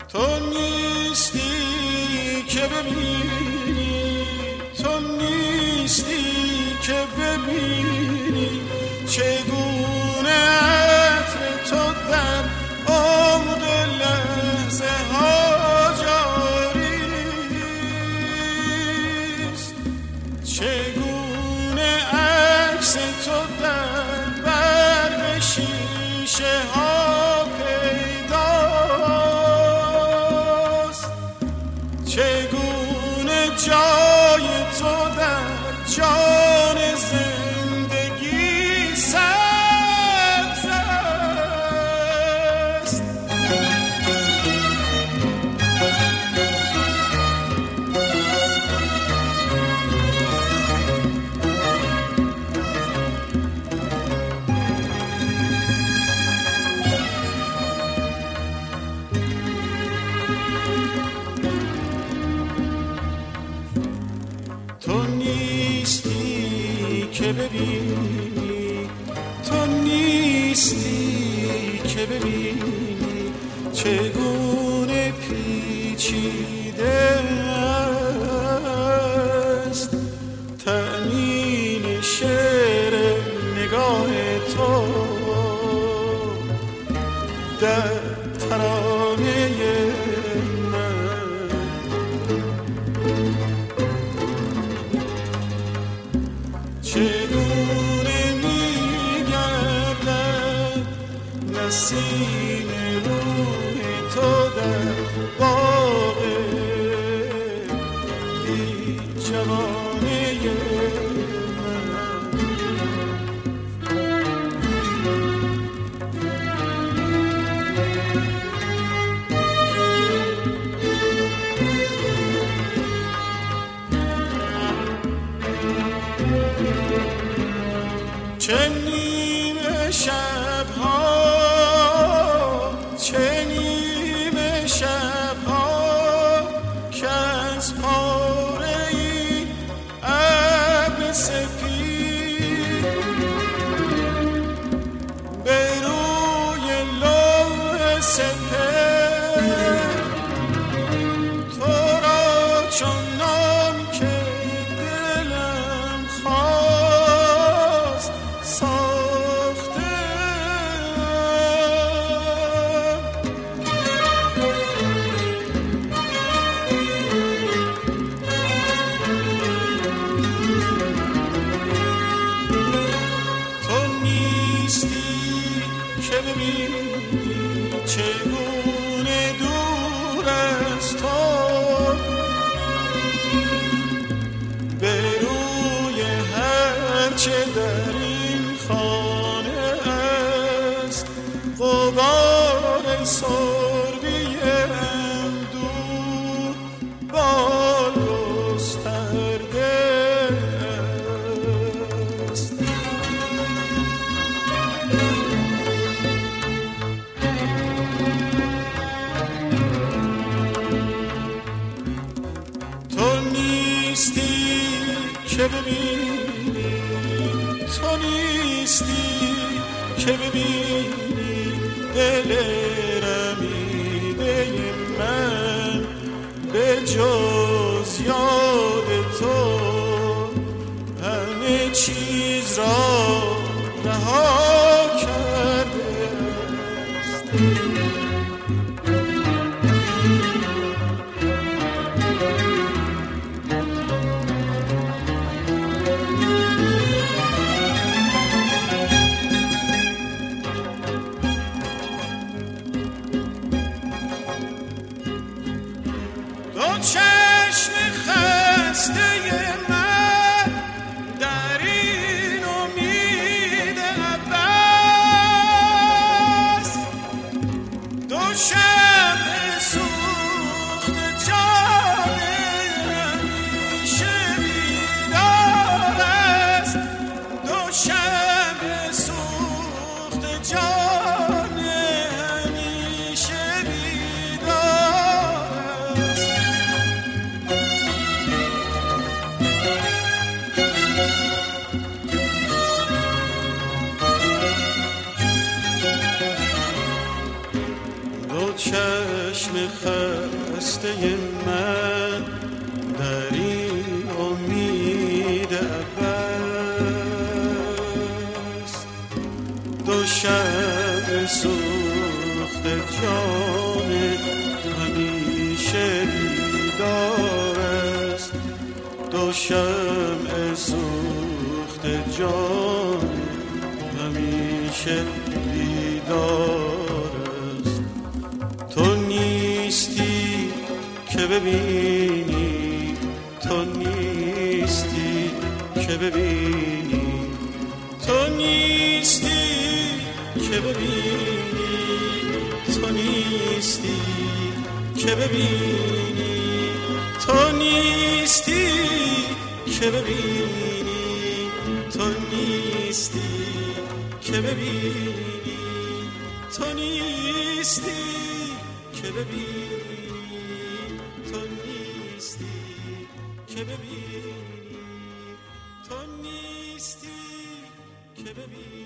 تو نیستی که ببینی، تو نیستی که ببینی چگونه عطر تو در عمق لحظه ها جاریست، چگونه عکس تو در برق شیشه ها پیداست، چگونه جای تو در جان زندگی سبز است. تو نیستی که ببینی، تو نیستی که ببینی چگونه پیچیده است تأمین شعر نگاه تو در ترانه چگونه میگردد نسیم روح تو در باغ بی جوانه چه نیمه شبها، چه نیمه شبها که از پاره ای ابر سپید به روی لوح سپهر تو را چون نام که دلم خواست ساخته. تو نیستی که ببینی چگونه دور از تو به روی هرچه در این خانه است غبار سربیم دور بال گسترده است. تو نیستی که ببینی، تو نیستی که ببینی دل رمیده من به جز یاد تو همه چیز را رها کرده است. دو چشم خسته من در این امید عباس چشم خسته من در این امید عباس، دو شمع سوخت جان همیشه بیدار است، دو شمع سوخت جان همیشه بیدار است. تو نیستی که ببینی، تو نیستی که ببینی، تو نیستی که ببینی، تو نیستی که ببینی، تو نیستی که ببینی، تو نیستی که ببینی، تو نیستی که ببینی، تو نیستی که ببینی، تو نیستی که ببینی.